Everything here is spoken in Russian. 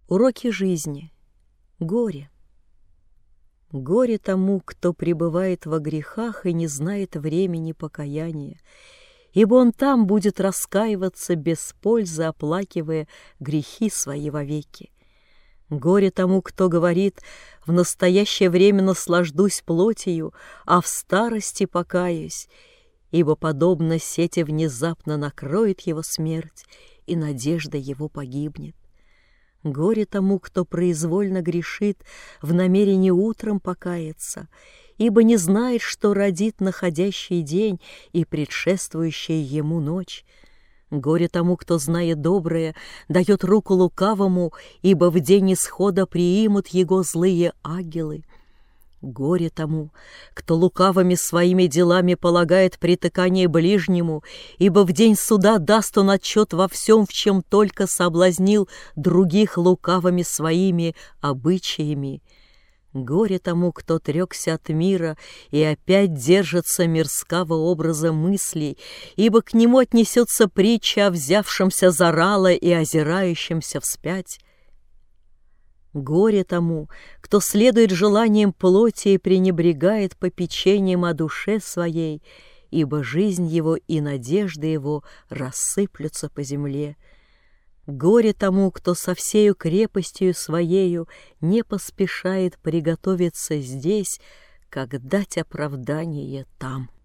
Уроки жизни. Горе. Горе тому, кто пребывает во грехах и не знает времени покаяния, ибо он там будет раскаиваться без пользы, оплакивая грехи свои вовеки. Горе тому, кто говорит: в настоящее время наслаждусь плотью, а в старости покаюсь, ибо, подобно сети, внезапно накроет его смерть, и надежда его погибнет. Горе тому, кто произвольно грешит в намерении утром покаяться, ибо не знает, что родит находящий день и предшествующая ему ночь. Горе тому, кто, зная доброе, дает руку лукавому, ибо в день исхода приимут его злые ангелы. Горе тому, кто лукавыми своими делами полагает притыкание ближнему, ибо в день суда даст он отчет во всем, в чем только соблазнил других лукавыми своими обычаями. Горе тому, кто отрекся от мира и опять держится мирского образа мыслей, ибо к нему отнесется притча о взявшемся за рало и озирающемся вспять. Горе тому, кто следует желаниям плоти и пренебрегает попечением о душе своей, ибо жизнь его и надежды его рассыплются по земле. Горе тому, кто со всею крепостью своею не поспешает приготовиться здесь, как дать оправдание там.